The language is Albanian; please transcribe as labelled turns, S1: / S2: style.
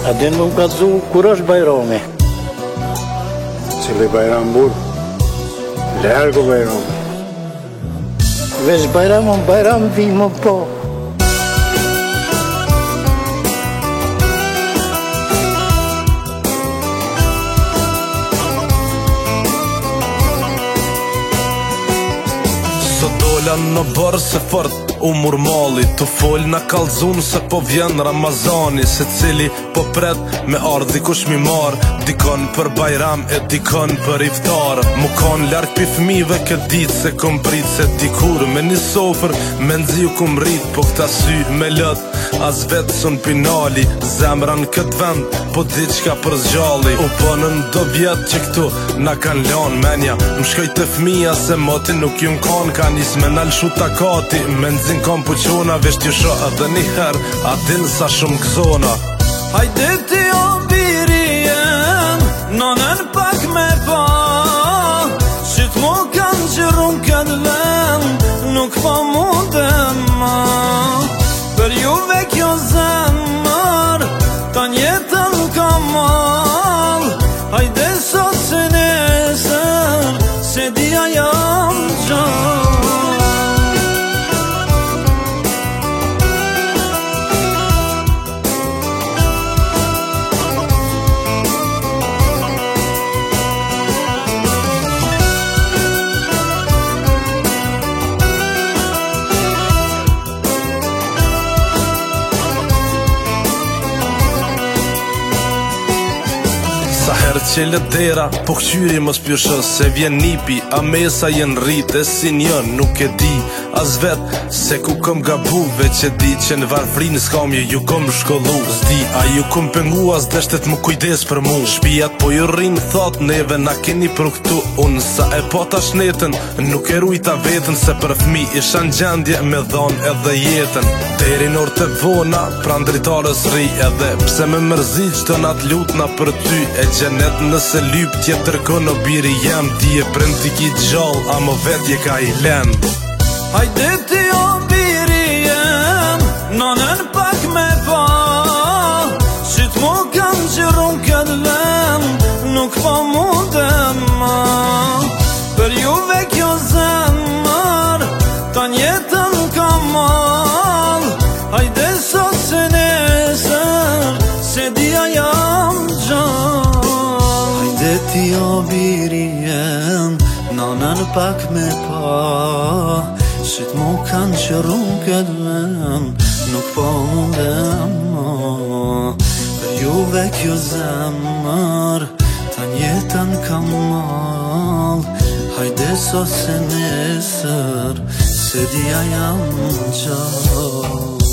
S1: A din më kallëzu kur është Bajrami?
S2: Cili Bajram burë? Largo Bajrami.
S1: Veç Bajram vi më po.
S3: Dola në bërë se fort u murmali, të fol në kalzun se po vjen Ramazani, se cili po pret me ardhi kush mi mar, dikon për Bajram e dikon për iftar. Mu kon lark pi fmive këtë dit se kom prit, se dikur me një sofer me nëzi u kom rrit, po këta sy me lët as vetë sun pinali, zemra në këtë vend po diqka për zgjalli. U ponën do vjet që këtu na kan lan menja, më shkoj të fmija se moti nuk ju m'kan, ka nis me nalshu takati, me nëzin kom puqona, vesh t'ju sho edhe njëher, a din sa shumë gzona.
S4: Hajde ti o birien, nonën pak me pa, qit mu kanë gjërun këtë vend, nuk pa mundem ma. Për juve kjo zemër, ta njetën ka mal, hajde sot se nesër, se dia jam gjallë.
S3: Sa herë qele dera, po këqyri mos pjëshës, se vjen nipi, a mesa jen rrit, e si njën nuk e di, as vet, se ku këm gabu, veç e di që në varfrin s'kam ju kom shkollu, s'di, a ju kom pengu, as deshtet mu kujdes për mu, shpijat po ju rrin, thot, neve na keni për këtu, unë sa e po ta shnetën, nuk e rujta vetën, se për fmi isha në gjendje me dhon edhe jetën, deri në orë të vona, pran dritarës ri edhe, pse me mërzi që të nat lutna për ty, e gjenet nëse lyp tjetër kënë o biri jem, ti e prend t'i ki gjall, a më vetje ka i len.
S4: Hajde ti o biri jem, nonën pak me pa, qit mu kanë gjërun këtë vend, nuk pa mundem ma. Për juve kjo zemër, ta njetën ka mal, hajde sot se nesër, se dia jam gjallë. Hajde ti o biri jem, nonën pak me pa, qit mu kanë qërun këtë vend, nuk po mundem ma. Për juve kjo zemër, ta njetën ka mal, hajde sot se nesër, se dia jam gjallë.